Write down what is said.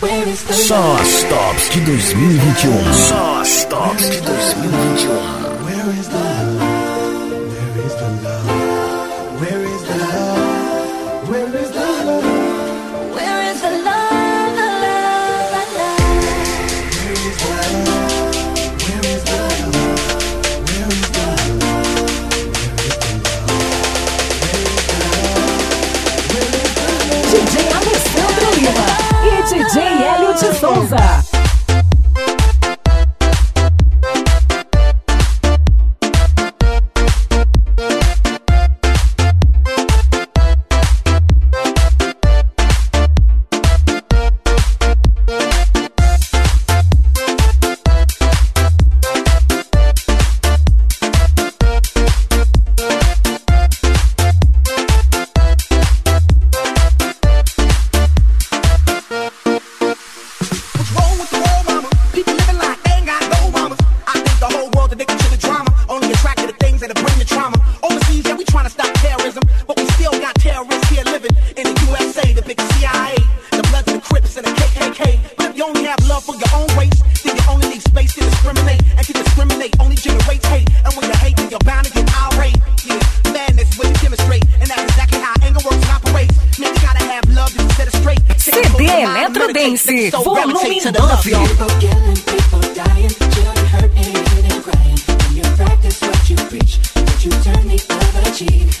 Só as tops de 2021. Só as tops de 2021. Where is the love? Where is the love? Where is the love? Where is the love? Where is the love, the love, the love? Where is the love? Where is the love? Where is the love? DJ Alessandro Lima e DJ Hélio de Souza. CD Eletrodance, volume 9. People killing, people dying, children hurt and crying. When you practice what you preach, but you turn the other cheek.